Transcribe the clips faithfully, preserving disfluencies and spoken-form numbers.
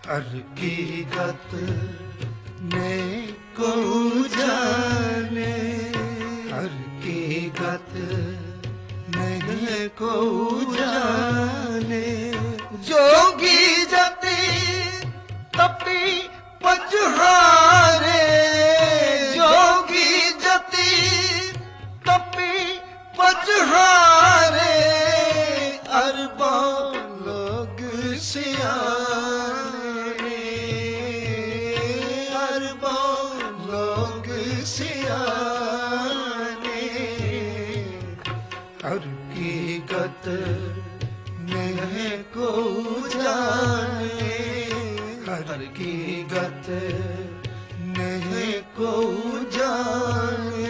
हकीकत में को जाने, हकीकत में को जाने। जोगी जति तपी पचहारे, जोगी जति तपी पचहारे। अरबों लोग सियाने, अरबों लोग सियाने। हकीकत में को जाने, हकीकत में को जाने।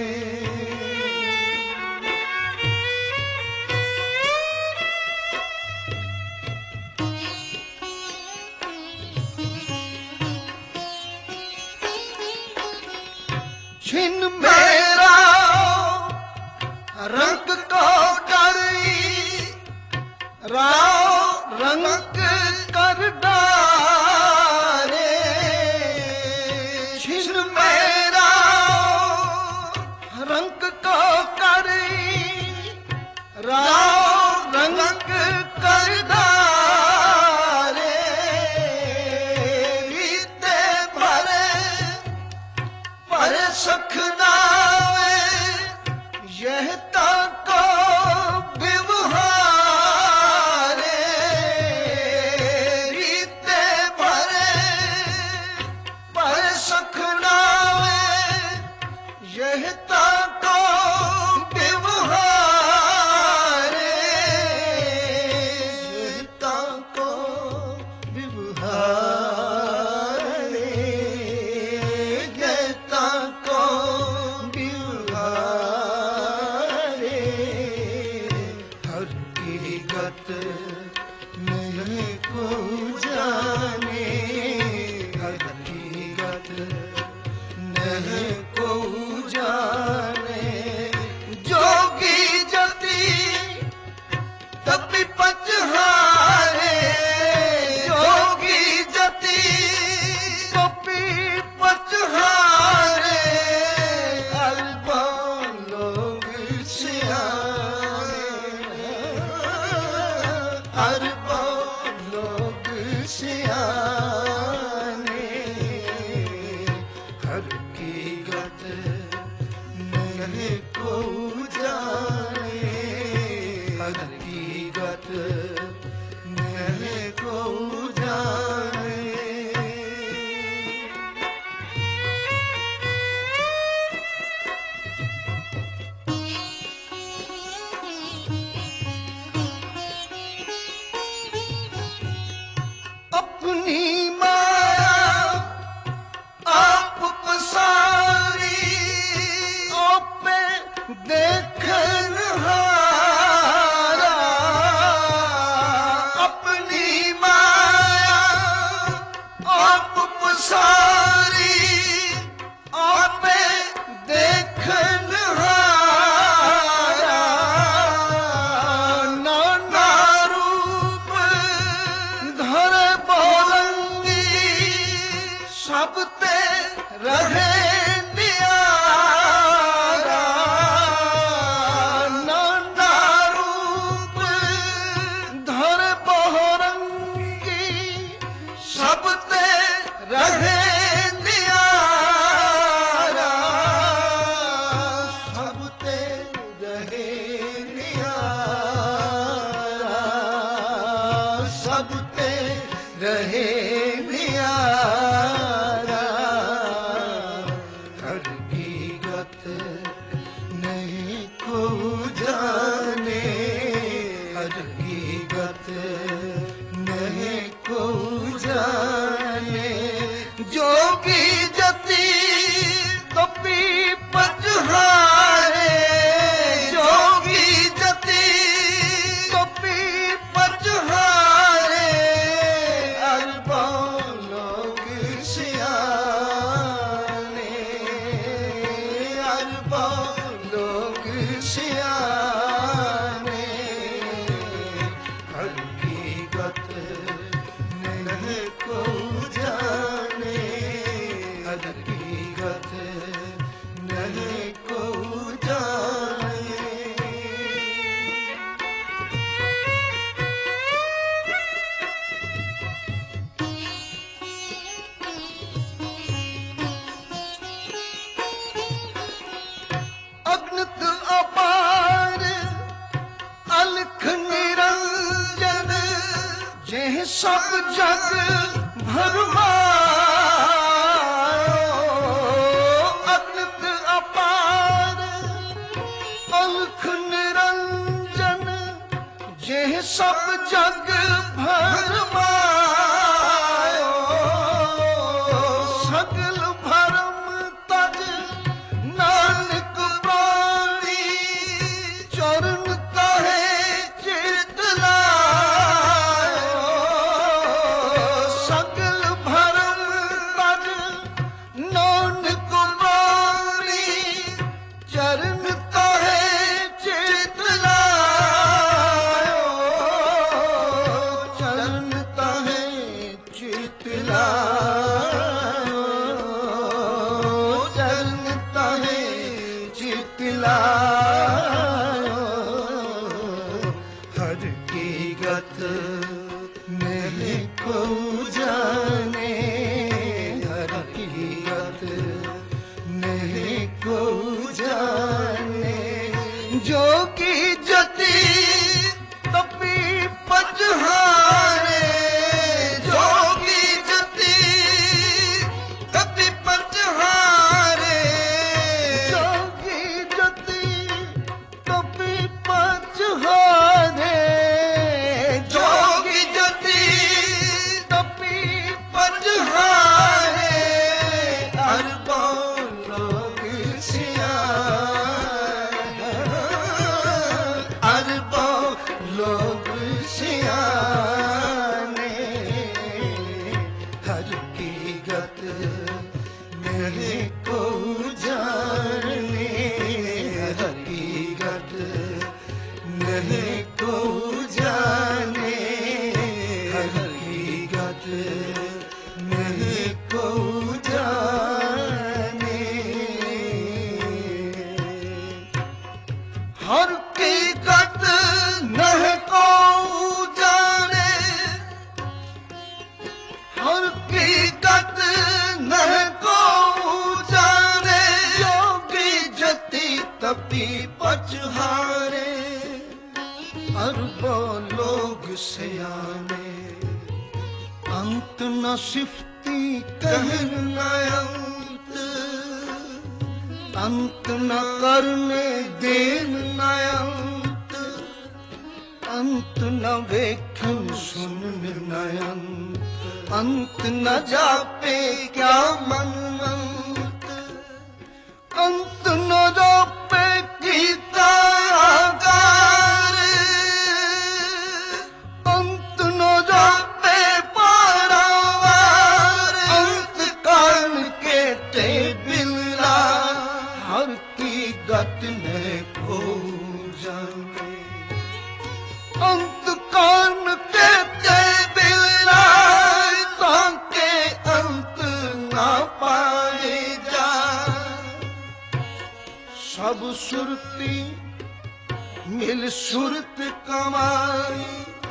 छिन मेरा रंग को डरी, राव रंग कर डारे। छिन मेरा रंग को करी, राव रंग कर डारे। रीते भरे पर सुख नावे, यह ताको व्यवहारे। रीते भरे पर सुख नावे, यह ताको व्यवहारे। यह ताको व्यवहारे, यह ताको व्यवहारे। हकीकत में को जाने, हकीकत में को जाने। जोगी जति तपी पचहारे, जोगी जति तपी पचहारे। अरबों लोग सियाने, अरबों लोग सियाने। हकीकत में को जाने, हकीकत में को जाने। अपनी माया आप पसारी, आपे देखन हारा। अपनी माया आप पसारी, आपे देखन हारा। नाना रूप धरे बोलंगी, सब ते रहे नियारा। नाना रूप धरे बोलंगी, सब ते रहे नियारा। सब ते रहे नियारा, सब ते रहे नियारा। हकीकत नहीं को जाने, हकीकत नहीं को जाने। जोगी जति तपी पचहारे, जोगी जति तपी पचहारे। अरबों लोग सियाने, अरबों लोग सियाने। हकीकत में को सब जग भरमायो अनंत अपार अलख निरंजन जे सब जग भरमायो सगल भरम तज नानक प्राणी चरण कहे चित लायो सगल भरम तज नानक प्राणी चरण कहे चित लायो चरण कहे चित लायो चरण कहे चित लायो हर की गत नहीं को जाने हर की गत नहीं को जाने जो की जति तपी पचहारे जो की जति तपी पचहारे जो की जति तपी पचहारे जो की जति तपी पचहारे अरबों लोग सियाने अरबों लोग सियाने हर की गत मेरे को जाने हर की गत मेरे को जाने हर की गत मेरे को जाने हर की गत नह को जाने हर की गत नह को जाने योगी जति तपी पचहारे अरबों लोग सियाने अंत न सिफती कहन न अंत अंत न करने देन न अंत अंत न वेखन सुनन न अंत अंत न जापे क्या मन अंत अंत न जापे गीता आकार अंत न जापे पारावार अंत काल के ते बिल्ला हर की गत ने को जाने अंत काल के ते बिल्ला ताके अंत ना पाए जा सब सुरती मिल सुरत कमाई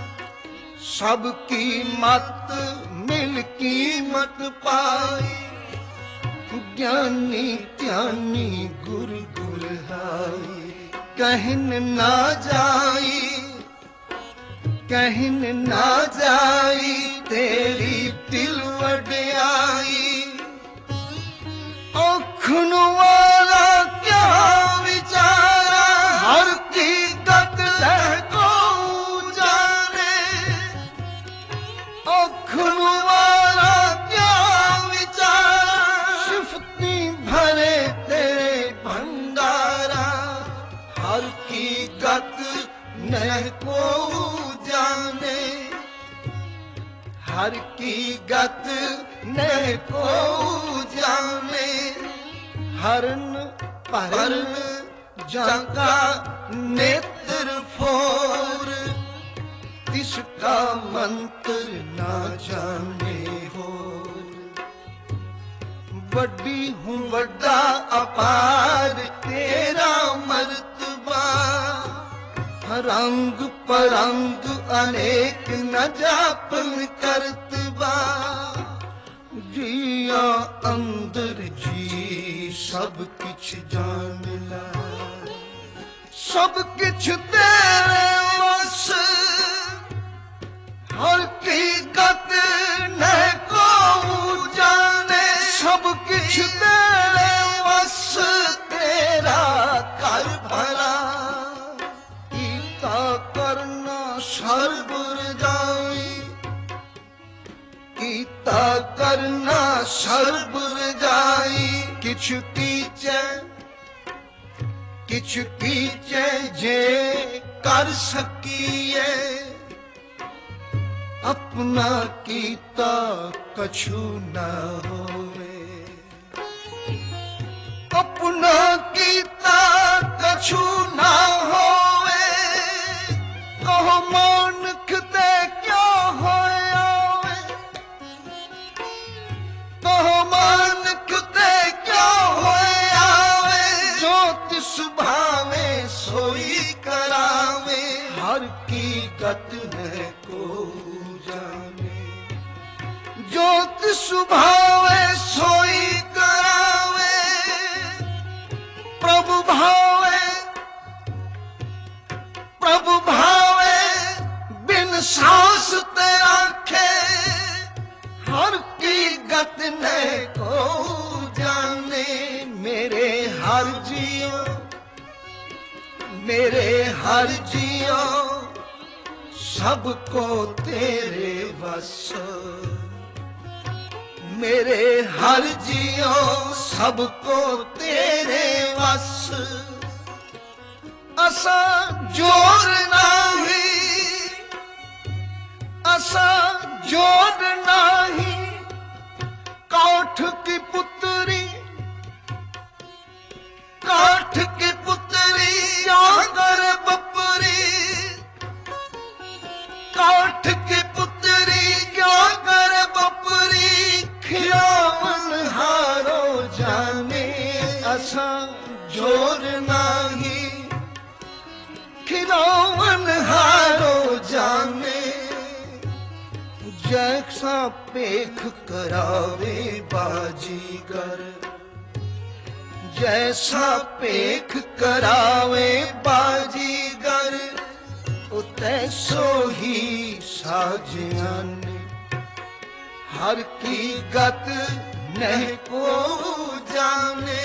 सबकी मत मिल कीमत पाई ज्ञानी त्यानी गुर गुरहाई कहन ना जाई कहन ना जाई तेरी दिल वड्याई औखन वाला क्या विचारा हर की गत लह को जाने औखन वाला क्या विचारा सिफती भरे तेरे भंडारा हर की गत नह को जाने हर की गत नह को जाने हरन परन जगा नेत्र फोर इसका मंत्र ना जाने हो बड़ी हूँ बड़ा अपार तेरा मर्तबा रंग परंग अनेक न जापन करतबा जिया अंदर जी सब किछ जान ला सब किछ तेरे वस हर की करना सर्ब रजाई किछ कीचे किछ कीचे जे कर सकीए अपना कीता कछु न होवे अपना कीता कछु न होवे कहो मानक दे क्या होया वे कहो मानक दे क्या होया वे जो तिस भावे सोई करावे हर की गत है को जाने जो तिस भावे सोई करावे प्रभु भावे प्रभु भावे बिन सांस ते आखे हर की गत ने को जाने मेरे हर जियो मेरे हर जियो सबको तेरे बस मेरे हर जियो सबको तेरे बस असा जोर नाही असा जोर नाही काठ की पुत्री काठ की पुत्री आगर बपरी काठ की पुत्री क्या कर बपरी खियावन हारो जाने असा जोर नाही खिलावन हारो जाने जैसा पेख करावे बाजीगर जैसा पेख करावे बाजीगर उते सो ही साजन हर की गत नहीं को जाने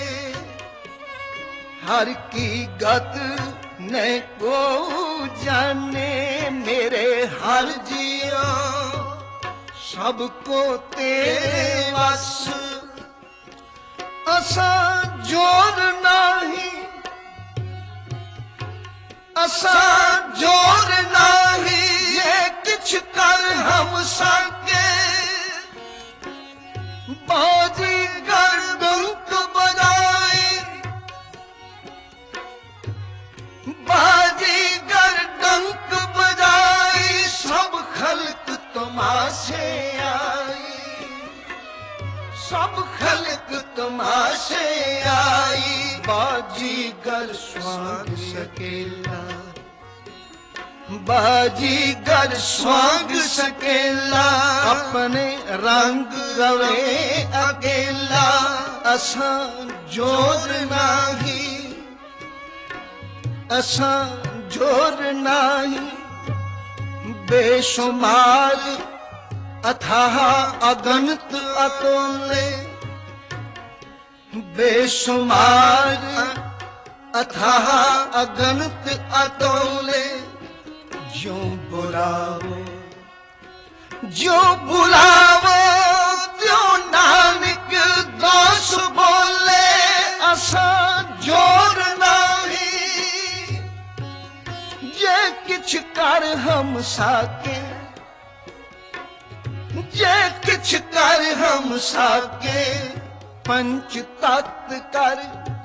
हर की गत नहीं को जाने मेरे हर जिया सबको तेरे वस असा जोर नाही असा जोर नाही ये किछ कर हम सके बाजी गर्दंक बजाए बाजी गर्दंक बजाई सब खल्क तमाशे आई सब खल्क तमाशे आई बाजीगर स्वांग सकेला बाजीगर स्वांग सकेला अपने रंग रवे अकेला असा जोर नाही असा जोर नाही बेशुमार अथाह अगणित अतुल्य बेशुमार अथाह अगणित अतुल्य जो बुलावो जो बुलावो त्यो नानक दास बोले असा जोर नाही जे किछ कर हम साके जे किछ कर हम साके पंच तत्व कर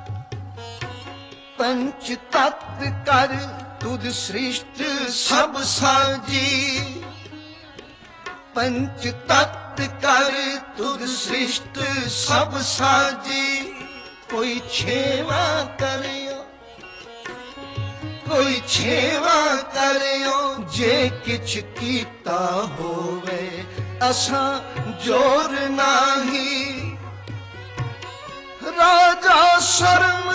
पंच तत्व कर तुद सृष्ट सब साजी पंच तत्व कर तुद सृष्ट सब साजी कोई छेवा करियो कोई छेवा करियो जे किछ कीता होवे असा जोर नाही राजा शर्म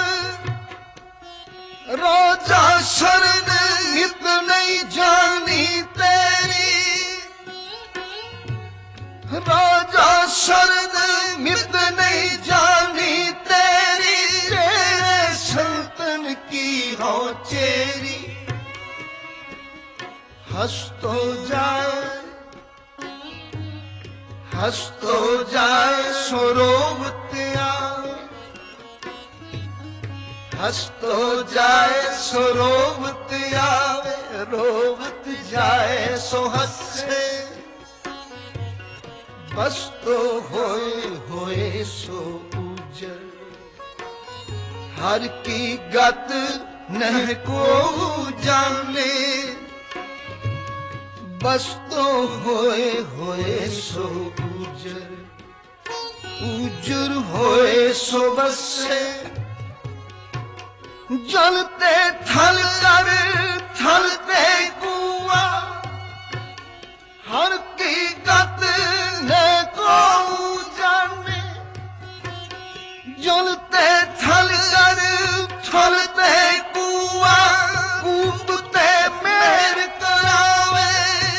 राजा शरण नित नहीं जानी तेरी राजा शरण नित नहीं जानी तेरी तेरे संतन की हो चेरी हंस तो जाए हंसतो जाए सो रोवत आवे, हंसतो जाए सो रोवत आवे, रोवत जाए सो हंसे, बस तो होए होए सो उजर, हर की गत नहीं को जाने, बस तो होए होए सो उजर, उजर होए सो बसे, जलते थल कर थलते कुआ, हर की गत ने को जाने, जलते थल कर थलते कुआ, कूपते मेहर करावे,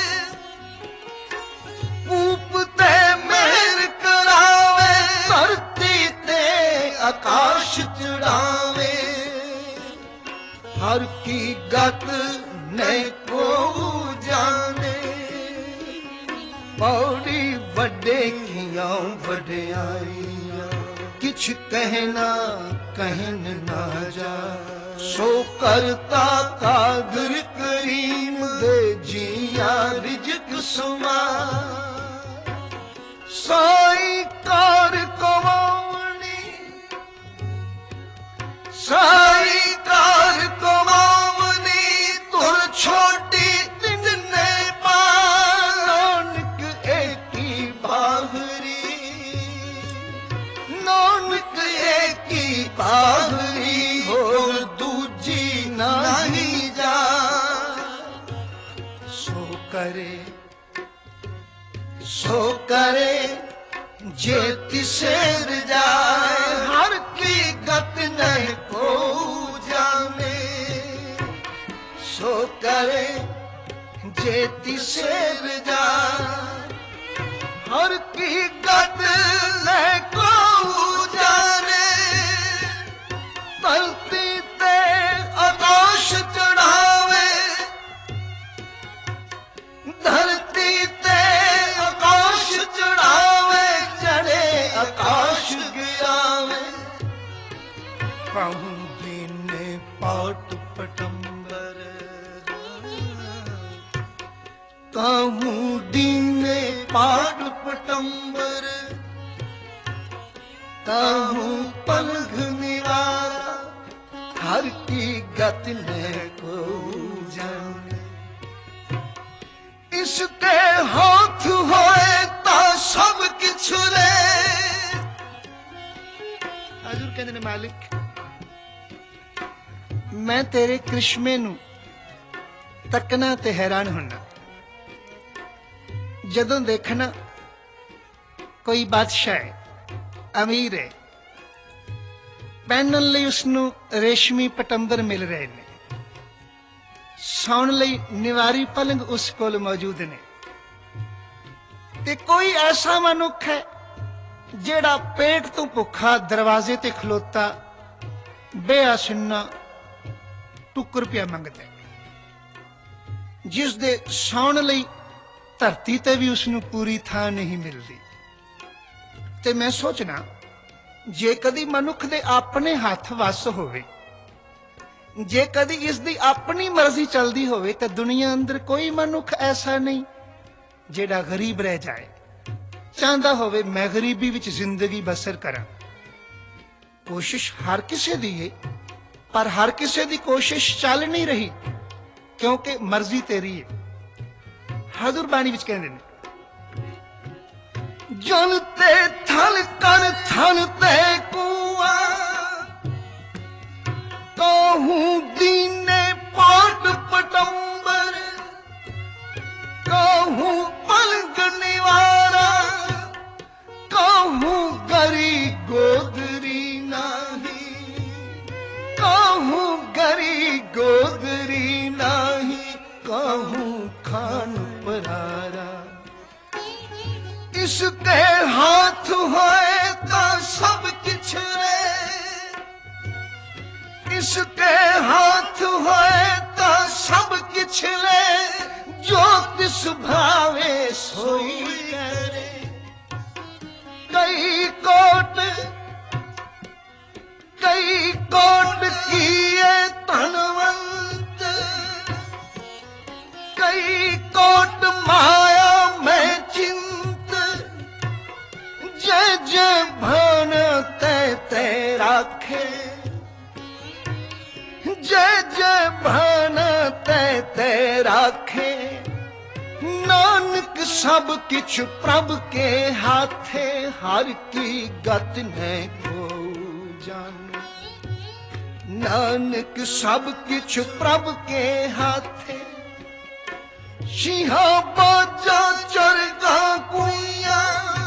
कूपते मेहर करावे, धरती ते आकाश चढ़ावे, हर की गत ने को जाने, पौड़ी वड्डे कियां वड्याइयां, किछ कहना कहन ना जा, सो करता कादर करीम दे जिया रिजक सुमा, साई कार कमावनी, साई कार कमावनी, तुर छोटी तिन्ने नानक एकी बाहरी, नानक एकी बाहरी, हो दूजी नहीं जा, सो करे सो करे जे तिसेर जाए, हर की गत नहीं को जाने, सो करे जे तिसेर जाए, हर की गत नहीं को जाने, धरती ते आकाश चढ़ावे, धरती ते आकाश चढ़ावे, चढ़े आकाश गिरावे, कहूँ दीने पाट पटंबर, कहूँ दीने पाट पटंबर, कहूँ पलघ निवारा, हर की गत ने को जाने, इसके हाथ होए ता सब किछ ले, हजूर कहते ने मालिक मैं तेरे करिश्मे नूं तकना ते हैरान होना, जदों देखना कोई बादशाह है, अमीर है, पहनण लई उसनूं रेशमी पटंबर मिल रहे ने, सौण लई निवारी पलंग उस कोल मौजूद ने, ते कोई ऐसा मनुख है जेड़ा पेट तो भुखा दरवाजे ते खलोता बेआसुन्ना टुकर पिया मंगदा है, जिस दे सौण लई धरती ते भी उसनूं पूरी थां नहीं मिलती। ते मैं सोचना जे कदी मनुख दे अपने हथ वस होवे, जे कदी इसकी अपनी मर्जी चलती होवे, तो दुनिया अंदर कोई मनुख ऐसा नहीं जेड़ा गरीब रह जाए, चाहता होवे मैं गरीबी विच जिंदगी बसर करा। कोशिश हर किसी दी है, पर हर किसी दी कोशिश चल नहीं रही, क्योंकि मर्जी तेरी है। हजूर बाणी विच कहंदे ने, जलते थल कर थलते कुआ, कहूँ दीने पाट पटंबर, कहूँ पलंग निवारा, कहूँ गरी गोदरी नाही, कहूँ गरी गोदरी नाही, कहूँ खान परारा, इसके हाथ होए तो सब किछ ले, इसके हाथ होए तो सब किछ ले, जो तिस भावे सोई करे, कई कोट कई कोट किए धनवंत, कई कोट माया में चिंत, जय जय भन तै तै राखे, जय जय भन तै तै राखे। नानक सब किछ प्रभ के हाथे, हर की गत न को जाने। नानक सब किछ प्रभ के हाथे, सिंहा बाजा चरगा कुइया,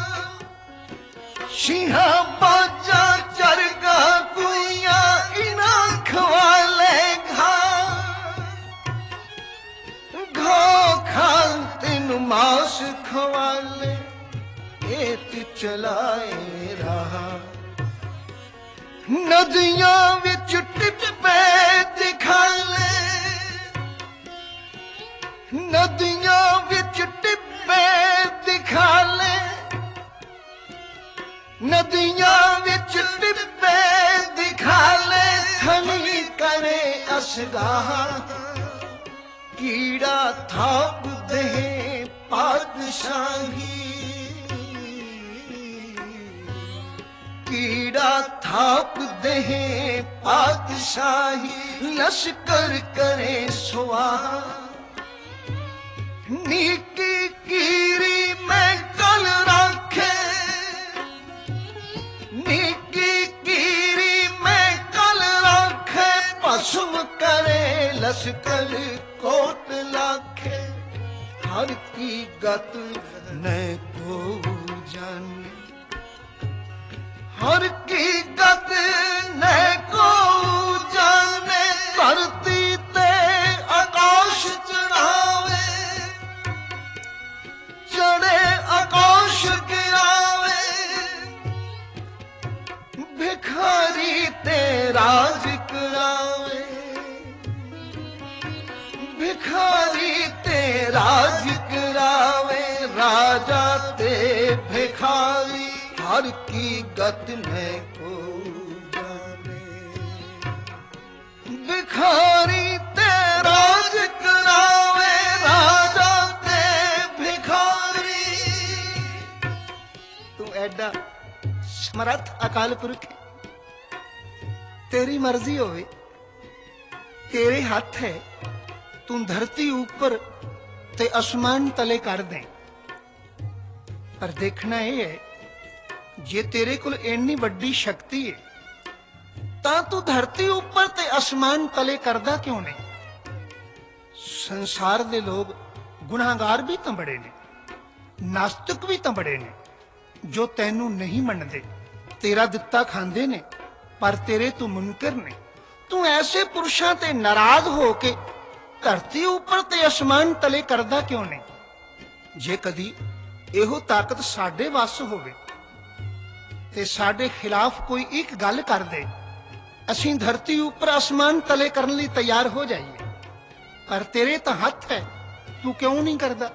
सिंहा बाजा चरगा कुइया, इना खवाले घा घो खाल तीन मास खवाले, एत चलाए रहा। नदियां विच टिप्पे दिखाले, नदियां विच टिप्पे दिखाले, नदियां विच टिप्पे दिखाले। थनी करे असगाह, कीड़ा थाप दे पातशाही, कीड़ा थाप दे पातशाही। लश्कर करे स्वाहा, नीकी कीरी मैं कल राखे, नीकी कीरी मैं कल राखे। भस्म करे लश्कर कोट लाखे, हर की गत न को जाने, हर की गत न को जाने। धरती ते आकाश चढ़ावे, चढ़े आकाश गिरावे। भिखारी ते राज करावे, भिखारी ते राज करावे। राजा ते भिखारी, हर की गत न को जाने। भिखारी ते राज करावे, राजा ते भिखारी। तू एडा समर्थ अकाल पुरख, तेरी मर्जी होवे, तेरे हाथ है। तू धरती ऊपर ते आसमान तले कर दे, पर देखना यह है, जे तेरे कोल इन्नी वड्डी शक्ति है, तां तू धरती ऊपर ते आसमान तले करदा क्यों नहीं? संसार दे लोग गुनाहगार भी तां बड़े ने, नास्तिक भी तां बड़े ने, जो तैनू नहीं मनदे, तेरा दित्ता खांदे ने, पर तेरे तू मुनकर ने। तू ऐसे पुरुषां ते नाराज होके धरती ऊपर ते आसमान तले करदा क्यों नहीं? जे कदी एहो ताकत साडे वस होवे ते साडे खिलाफ कोई एक गल कर दे, असीं धरती ऊपर आसमान तले करने लई तैयार हो जाइए, पर तेरे तां हथ है, तू क्यों नहीं करदा?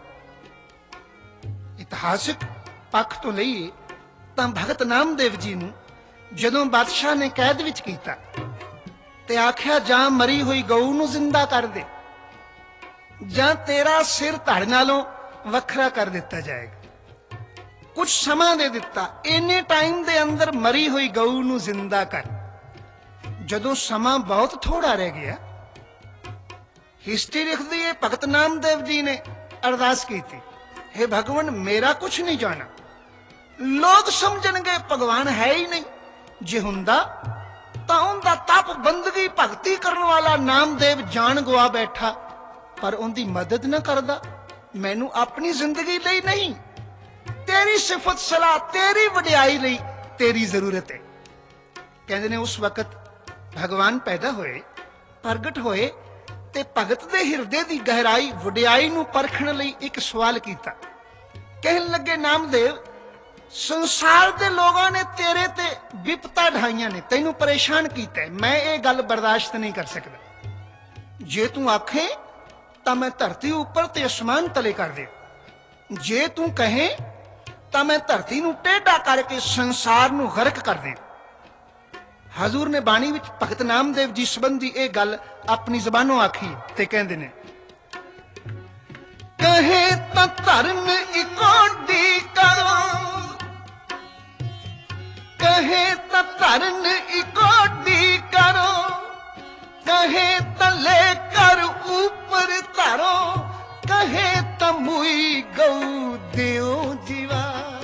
इतिहासिक पक्ष तो लईए तां भगत नामदेव जी नूं जदों बादशाह ने कैद विच कीता ते आख्या जां मरी हुई गऊ नूं जिंदा कर दे, जां तेरा सिर धड़ नालों वखरा कर दिता जाएगा। कुछ समा दे दिता, इन्ने टाइम दे अंदर मरी हुई गऊ नूं जिंदा कर। जदों समा बहुत थोड़ा रह गया, हिस्ट्री लिखदी है भगत नामदेव जी ने अरदास की थी, हे भगवान मेरा कुछ नहीं जाना, लोग समझणगे भगवान है ही नहीं, जे हुंदा तां उनदा तप बंदगी भगती करने वाला नामदेव जान गवा बैठा, पर उनकी मदद न करदा। मैनू अपनी जिंदगी लई नहीं, तेरी सिफत सलाह तेरी वडियाई लई तेरी जरूरत है। कहंदे ने उस वक्त भगवान पैदा होए, प्रगट होए ते भगत दे हिरदे दी गहराई वडियाई नूं परखण लई एक सवाल कीता। कहण लगे नामदेव, संसार दे लोगों ने तेरे ते विपता ढाइयां ने, तैनू परेशान कीता है, मैं ये गल बर्दाश्त नहीं कर सकता। जे तू आखे तां मैं धरती ऊपर ते आसमान तले कर दे, जे तू कहे ਤਾਂ ਮੈਂ ਧਰਤੀ ਨੂੰ ਟੇਢਾ ਕਰਕੇ ਸੰਸਾਰ ਨੂੰ ਗਰਕ ਕਰ ਦੇ। ਹਜ਼ੂਰ ਨੇ ਬਾਣੀ ਵਿੱਚ ਭਗਤ ਨਾਮਦੇਵ ਜੀ ਸੰਬੰਧੀ ਇਹ ਗੱਲ ਆਪਣੀ ਜ਼ਬਾਨੋਂ ਆਖੀ ਤੇ ਕਹਿੰਦੇ ਨੇ, ਕਹੇ ਤਾਂ ਧਰਨ ਇਕੋਡੀ ਕਰੋ, ਕਹੇ ਤਾਂ ਧਰਨ ਇਕੋਡੀ ਕਰੋ, ਕਹੇ ਤਾਂ ਲੈ ਕਰ ऊपर ਧਰੋ, ਕਹੇ ਤਾਂ ਮੁਈ ਗਊ ਦਿਓ ਜੀਵਾ।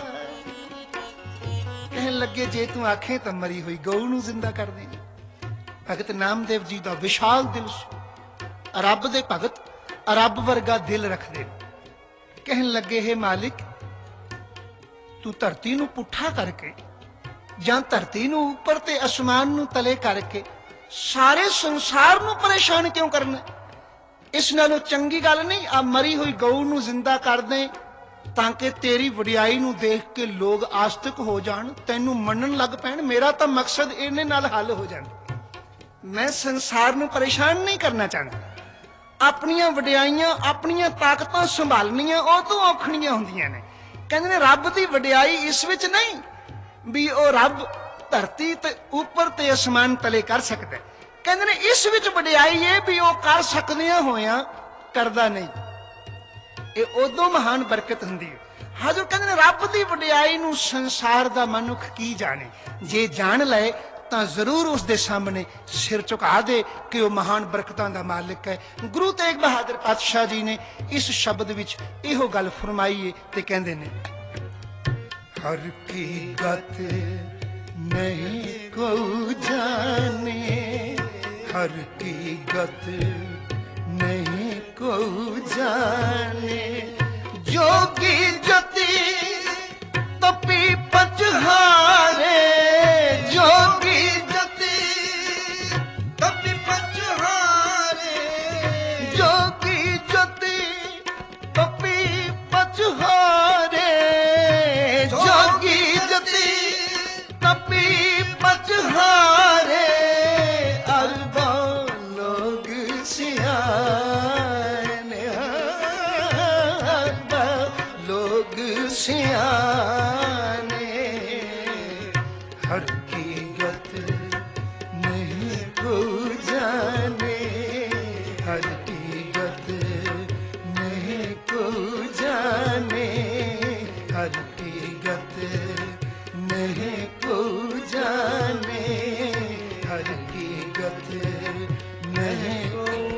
ਕਹਿਣ ਲੱਗੇ ਜੇ ਤੂੰ ਆਖੇ ਤਾਂ ਮਰੀ ਹੋਈ ਗਊ ਨੂੰ ਜ਼ਿੰਦਾ ਕਰ ਦੇ। ਭਗਤ ਨਾਮਦੇਵ ਜੀ ਦਾ ਵਿਸ਼ਾਲ ਦਿਲ ਸੀ, ਰੱਬ ਦੇ ਭਗਤ ਰੱਬ ਵਰਗਾ ਦਿਲ ਰੱਖਦੇ। ਕਹਿਣ ਲੱਗੇ ਹੈ ਮਾਲਿਕ, ਤੂੰ ਧਰਤੀ ਨੂੰ ਪੁੱਠਾ ਕਰਕੇ ਜਾਂ ਧਰਤੀ ਨੂੰ ਉੱਪਰ ਤੇ ਅਸਮਾਨ ਨੂੰ ਤਲੇ ਕਰਕੇ ਸਾਰੇ ਸੰਸਾਰ ਨੂੰ ਪਰੇਸ਼ਾਨ ਕਿਉਂ ਕਰਨਾ? ਇਸ ਨਾਲੋਂ ਚੰਗੀ ਗੱਲ ਨਹੀਂ ਆ ਮਰੀ ਹੋਈ ਗਊ ਨੂੰ ਜ਼ਿੰਦਾ ਕਰ ਦੇ, ਤਾਂ ਕਿ ਤੇਰੀ ਵਡਿਆਈ ਨੂੰ ਦੇਖ ਕੇ ਲੋਕ ਆਸਤਕ ਹੋ ਜਾਣ, ਤੈਨੂੰ ਮੰਨਣ ਲੱਗ ਪੈਣ। ਮੇਰਾ ਤਾਂ ਮਕਸਦ ਇਹਨੇ ਨਾਲ ਹੱਲ ਹੋ ਜਾਣਾ। ਮੈਂ ਸੰਸਾਰ ਨੂੰ ਪਰੇਸ਼ਾਨ ਨਹੀਂ ਕਰਨਾ ਚਾਹੁੰਦਾ। ਆਪਣੀਆਂ ਵਡਿਆਈਆਂ ਆਪਣੀਆਂ ਤਾਕਤਾਂ ਸੰਭਾਲਣੀਆਂ ਉਹ ਤੋਂ ਔਖਣੀਆਂ ਹੁੰਦੀਆਂ ਨੇ। ਕਹਿੰਦੇ ਨੇ ਰੱਬ ਦੀ ਵਡਿਆਈ ਇਸ ਵਿੱਚ ਨਹੀਂ ਵੀ ਉਹ ਰੱਬ ਧਰਤੀ ਤੇ ਉੱਪਰ ਤੇ ਅਸਮਾਨ ਤਲੇ ਕਰ ਸਕਦਾ। ਕਹਿੰਦੇ ਨੇ ਇਸ ਵਿੱਚ ਵਡਿਆਈ ਇਹ ਵੀ ਉਹ ਕਰ ਸਕਦਿਆਂ ਹੋਇਆਂ ਕਰਦਾ ਨਹੀਂ। ਇਹ ਉਦੋਂ ਮਹਾਨ ਬਰਕਤ ਹੁੰਦੀ ਹੈ। ਹਜ਼ੂਰ ਕਹਿੰਦੇ ਨੇ ਰੱਬ ਦੀ ਵਡਿਆਈ ਨੂੰ ਸੰਸਾਰ ਦਾ ਮਨੁੱਖ ਕੀ ਜਾਣੇ, ਜੇ ਜਾਣ ਲਏ ਤਾਂ ਜ਼ਰੂਰ ਉਸ ਦੇ ਸਾਹਮਣੇ ਸਿਰ ਝੁਕਾ ਦੇ ਕਿ ਉਹ ਮਹਾਨ ਬਰਕਤਾਂ ਦਾ ਮਾਲਿਕ ਹੈ। ਗੁਰੂ ਤੇਗ ਬਹਾਦਰ ਪਾਤਸ਼ਾਹ ਜੀ ਨੇ ਇਸ ਸ਼ਬਦ ਵਿੱਚ ਇਹੋ ਗੱਲ ਫਰਮਾਈ ਹੈ ਤੇ ਕਹਿੰਦੇ ਨੇ, ਹਰ ਕੀ ਗਤ ਨਹੀਂ ਕੋ ਜਾਣੇ, ਹਰ ਕੀ ਗਤ ਨਹੀਂ ਕੋ ਜਾਣੇ, ਜੋਗੀ ਜਤੀ ਤਪੀ ਪਚਹਾਰੇ, ਜੋਗੀ ਜਤੀ ਤਪੀ ਪਚਹਾਰੇ, ਜੋਗੀ ਜਤੀ ਤਪੀ ਪਚਹਾਰੇ, ਜੋਗੀ ਜਤੀ ਤਪੀ ਪਚਹਾਰੇ, ਅਰਬਾ ਲੋਗ ਸਿਆਣੇ, ਅਰਬਾ ਲੋਗ ਸਿਆਣੇ, ਹਰ ਕੀ ਗਤ ਨਹੀਂ ਕੋ ਜਾਣੇ, ਹਰ ਕੀ ਗਤ ਨਹੀਂ ਕੋ ਜਾਣੇ, ਹਰ ਕੀ ਗਤ ਨਹੀਂ ਕੋ ਜਾਣੇ, ਹਰ ਕੀ ਗਤ ਨਹੀਂ